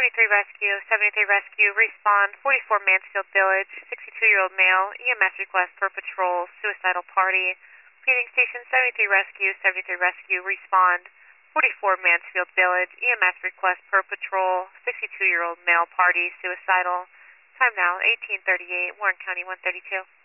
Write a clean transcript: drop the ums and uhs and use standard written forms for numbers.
73 Rescue, respond, 44 Mansfield Village, 62-year-old male, EMS request per patrol, suicidal party. Repeating station 73 Rescue, respond, 44 Mansfield Village, EMS request per patrol, 62-year-old male party, suicidal. Time now, 1838, Warren County 132.